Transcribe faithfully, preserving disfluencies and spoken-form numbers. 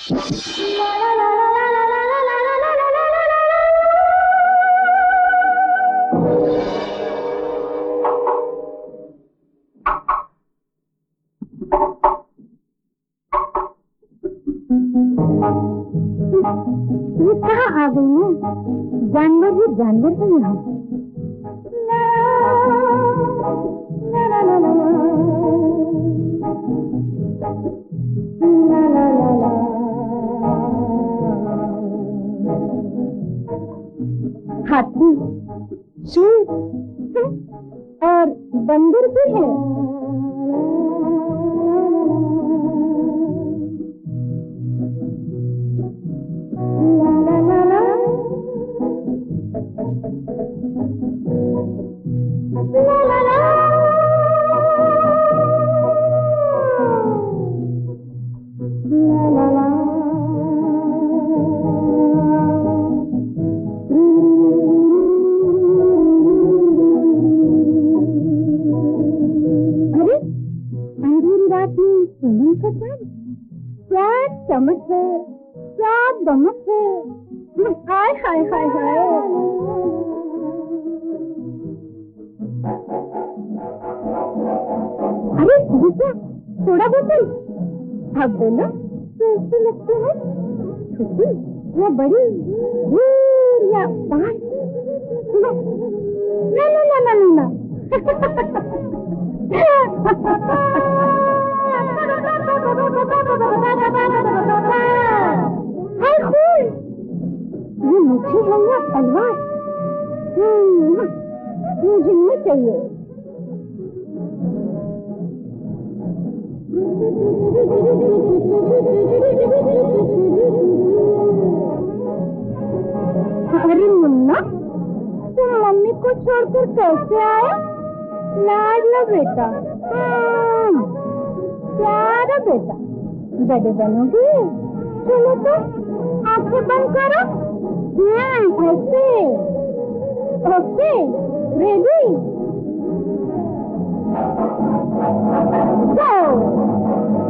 ये कहाँ आ गई है? जानवर ही जानवर है यहाँ। हाथी, शेर और बंदर भी है। चमक है, क्या दमक है। हाय हाय हाय हाय। अरे क्या थोड़ा बोतल। अब बोलो कैसे लगते हैं? छोटी या बड़ी, दूर या पास? ना ना ना ना ना ना। ये मुझे है या तलवार? मुझे नहीं चाहिए। अरे मुन्ना, तुम मम्मी को छोड़कर कैसे आए? लाडला बेटा, प्यारा बेटा, बड़े बनोगे? चलो तो आंखें बंद करो। हाँ ऐसे। ओके रेडी गो।